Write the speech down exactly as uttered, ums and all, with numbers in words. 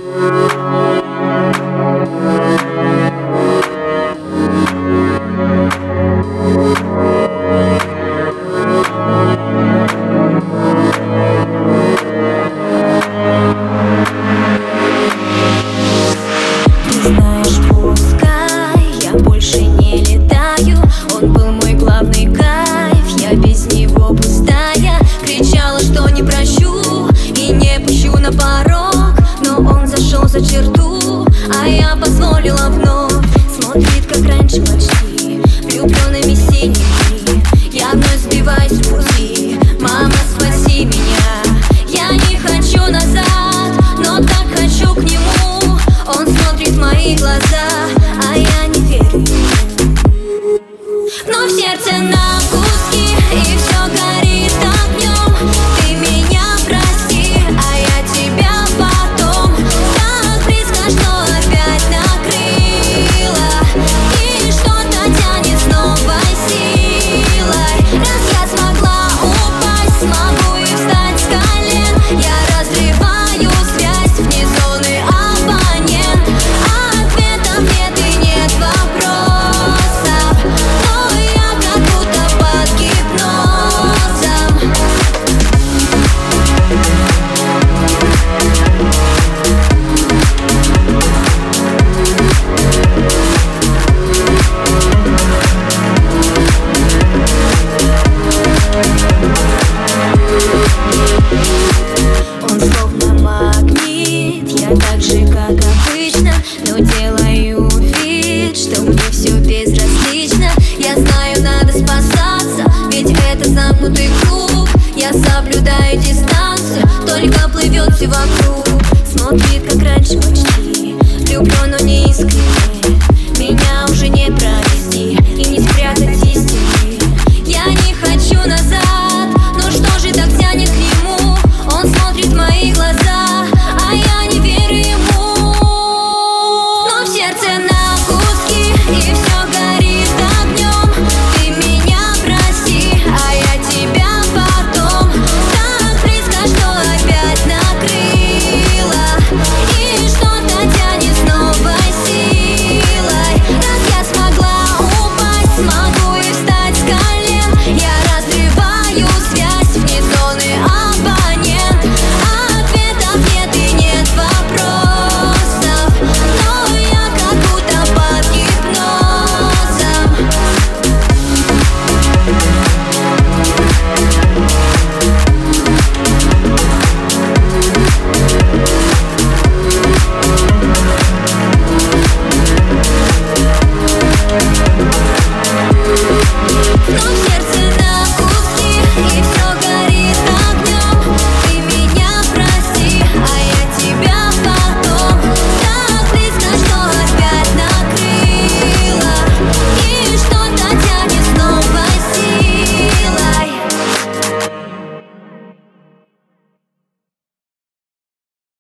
Знаешь, пускай я больше не летаю, он был мой главный кайф, я без него пустая. Кричала, что не прощу и не пущу на порог, но он зашел за черту, а я позволила вновь. Смотрит, как раньше почти, влюбленными синими. Я вновь сбиваюсь в пути. Мама, спаси меня, я не хочу назад, но так хочу к нему. Он смотрит в мои глаза, а я не верю ему. Но в сердце на куски, и все горит огнем. Ты меня прости, а я тебя потом. Так близко, что опять накрыло, и что-то тянет с новой силой. Раз я смогла упасть, смогу и встать с колен. Я разрываю связь вне зоны абонент. Ответов нет и нет вопросов, но я как будто под гипнозом. Он словно магнит, я так же, как обычно, но делаю вид, что мне все безразлично. Я знаю, надо спасаться, ведь это замкнутый круг. Я соблюдаю дистанцию, только плывет все вокруг. Смотрит, как раньше почти, влюблен, но не искренне.